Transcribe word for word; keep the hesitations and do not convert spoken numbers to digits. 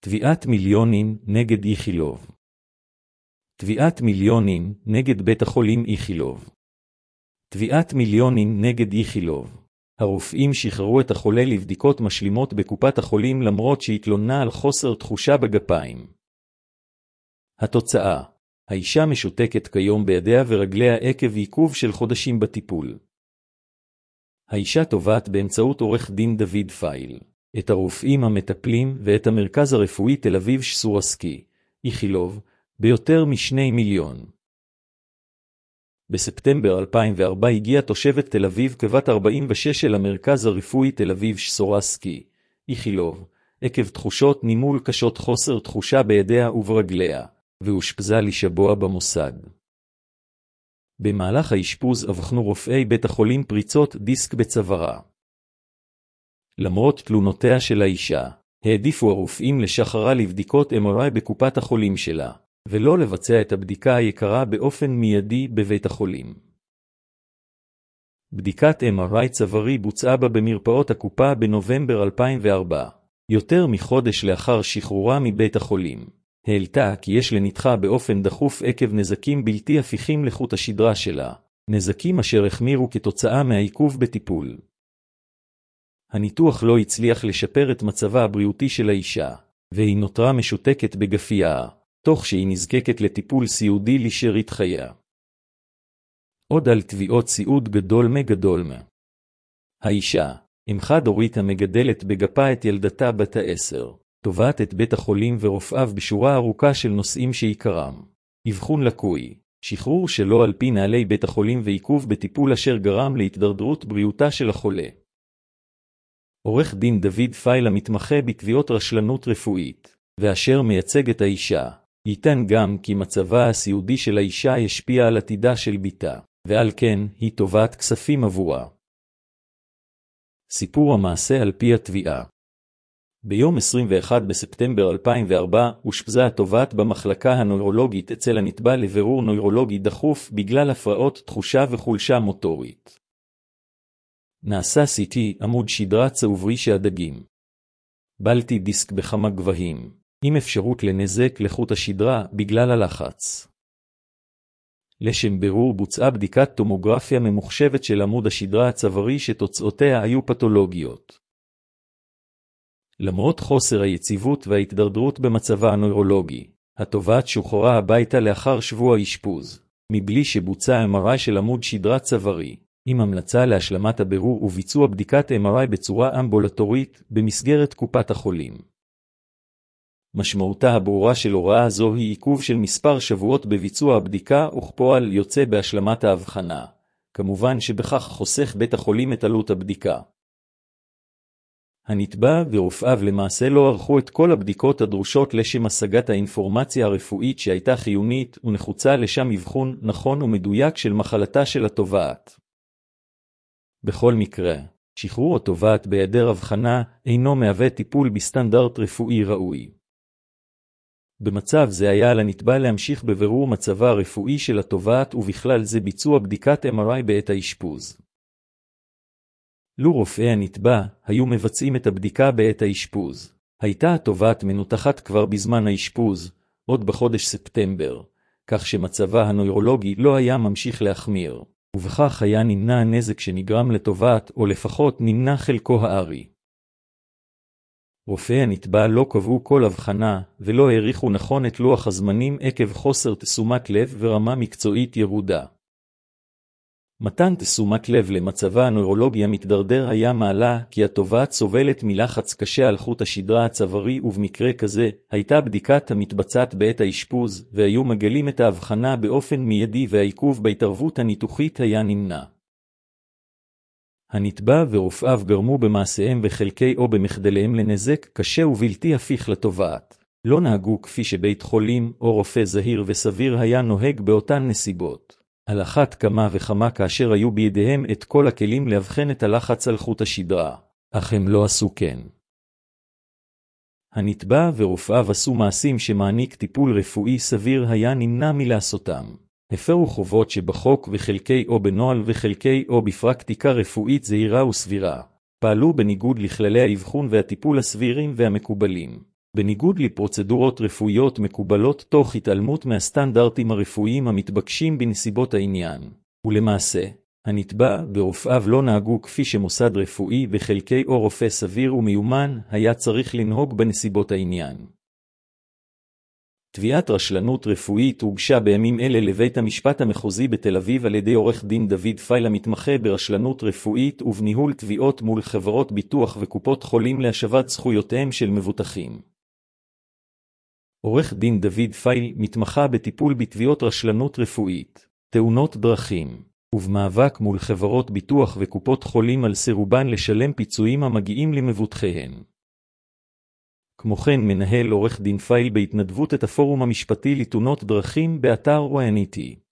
תביעת מיליונים נגד איכילוב. תביעת מיליונים נגד בית החולים איכילוב. תביעת מיליונים נגד איכילוב. הרופאים שחררו את החולה לבדיקות משלימות בקופת החולים למרות שהתלוננה על חוסר תחושה בגפיים. התוצאה: האישה משותקת כיום בידיה ורגליה עקב עיכוב של חודשים בטיפול. האישה תובעת באמצעות עורך דין דוד פייל את הרופאים המטפלים ואת המרכז הרפואי תל אביב שסורסקי, איכילוב, ביותר משני מיליון. בספטמבר אלפיים וארבע הגיעה תושבת תל אביב כבת ארבעים ושש אל המרכז הרפואי תל אביב שסורסקי, איכילוב, עקב תחושות נימול קשות חוסר תחושה בידיה וברגליה, והושפזה לשבוע במוסד. במהלך האשפוז אבחנו רופאי בית החולים פריצות דיסק בצווארה. למרות תלונותיה של האישה, העדיפו הרופאים לשחררה לבדיקות אם אר איי בקופת החולים שלה, ולא לבצע את הבדיקה היקרה באופן מיידי בבית החולים. בדיקת אם אר איי צווארי בוצעה בה במרפאות הקופה בנובמבר אלפיים וארבע, יותר מחודש לאחר שחרורה מבית החולים. העלתה כי יש לנתחה באופן דחוף עקב נזקים בלתי הפיכים לחוט השדרה שלה, נזקים אשר החמירו כתוצאה מהעיכוב בטיפול. הניתוח לא הצליח לשפר את מצבה הבריאותי של האישה, והיא נותרה משותקת בגפייה, תוך שהיא נזקקת לטיפול סיעודי לשארית חייה. עוד על תביעות סיעוד גדול מגדול מה. האישה, אם חד הורית המגדלת בגפה את ילדתה בת העשר, תובעת את בית החולים ורופאיו בשורה ארוכה של נושאים שעיקרם: אבחון לקוי, שחרור שלא על פי נהלי בית החולים ועיכוב בטיפול אשר גרם להתדרדרות בריאותה של החולה. עורך דין דוד פייל המתמחה בתביעות רשלנות רפואית, ואשר מייצג את האישה, ייתן גם כי מצבה הסיעודי של האישה ישפיע על עתידה של ביתה, ועל כן היא תובעת כספים עבורה. סיפור המעשה על פי התביעה. ביום עשרים ואחד בספטמבר אלפיים וארבע אושפזה התובעת במחלקה הנוירולוגית אצל הנתבע לבירור נוירולוגי דחוף בגלל הפרעות תחושה וחולשה מוטורית. נעשה סי טי עמוד שדרה צהוברי שהדגים. בלתי דיסק בכמה גבהים, עם אפשרות לנזק לחוט השדרה בגלל הלחץ. לשם בירור בוצעה בדיקת טומוגרפיה ממוחשבת של עמוד השדרה הצווארי שתוצאותיה היו פתולוגיות. למרות חוסר היציבות וההתדרדרות במצבה הנוירולוגי, התובעת שוחררה הביתה לאחר שבוע אשפוז, מבלי שבוצע אם אר איי של עמוד שדרה צווארי, עם המלצה להשלמת הבירור וביצוע בדיקת אם אר איי בצורה אמבולטורית במסגרת קופת החולים. משמעותה הברורה של הוראה זו היא עיכוב של מספר שבועות בביצוע הבדיקה וכפועל יוצא בהשלמת ההבחנה, כמובן שבכך חוסך בית החולים את עלות הבדיקה. הנתבע ורופאיו למעשה לא ערכו את כל הבדיקות הדרושות לשם השגת האינפורמציה הרפואית שהייתה חיונית ונחוצה לשם אבחון נכון ומדויק של מחלתה של התובעת. בכל מקרה, שחרור התובעת בהיעדר הבחנה אינו מהווה טיפול בסטנדרט רפואי ראוי. במצב זה היה על הנתבע להמשיך בבירור מצבה הרפואי של התובעת ובכלל זה ביצוע בדיקת אם אר איי בעת האשפוז. לו רופאי הנתבע היו מבצעים את הבדיקה בעת האשפוז, הייתה התובעת מנותחת כבר בזמן האשפוז, עוד בחודש ספטמבר, כך שמצבה הנוירולוגי לא היה ממשיך להחמיר, ובכך היה נמנע הנזק שנגרם לתובעת או לפחות נמנע חלקו הארי. רופאי הנתבע לא קבעו כל הבחנה ולא העריכו נכון את לוח הזמנים עקב חוסר תשומת לב ורמה מקצועית ירודה. מתן תשומת לב למצבה הנוירולוגי המתדרדר היה מעלה כי התובעת סובלת מלחץ קשה על חוט השדרה הצווארי ובמקרה כזה הייתה בדיקת המתבצעת בעת האשפוז והיו מגלים את ההבחנה באופן מיידי והעיכוב בהתערבות הניתוחית היה נמנע. הנתבע ורופאיו גרמו במעשיהם בחלקי או במחדליהם לנזק קשה ובלתי הפיך לתובעת. לא נהגו כפי שבית חולים או רופא זהיר וסביר היה נוהג באותן נסיבות. על אחת כמה וכמה כאשר היו בידיהם את כל הכלים להבחן את הלחץ על חוט השדרה, אך הם לא עשו כן. הנתבע ורופאיו עשו מעשים שמעניק טיפול רפואי סביר היה נמנע מלעשותם. הפרו חובות שבחוק וחלקי או בנוהל וחלקי או בפרקטיקה רפואית זהירה וסבירה. פעלו בניגוד לכללי האבחון והטיפול הסבירים והמקובלים. בניגוד לפרוצדורות רפואיות מקובלות תוך התעלמות מהסטנדרטים הרפואיים המתבקשים בנסיבות העניין. ולמעשה, הנתבע ורופאיו לא נהגו כפי שמוסד רפואי וחלקי או רופא סביר ומיומן היה צריך לנהוג בנסיבות העניין. תביעת רשלנות רפואית הוגשה בימים אלה לבית המשפט המחוזי בתל אביב על ידי עורך דין דוד פייל המתמחה ברשלנות רפואית ובניהול תביעות מול חברות ביטוח וקופות חולים להשבת זכויותיהם של מבוטחים. עורך דין דוד פייל מתמחה בטיפול בתביעות רשלנות רפואית, תאונות דרכים, ובמאבק מול חברות ביטוח וקופות חולים על סירובן לשלם פיצויים המגיעים למבוטחיהן. כמו כן מנהל עורך דין פייל בהתנדבות את הפורום המשפטי לתאונות דרכים באתר וואניטי.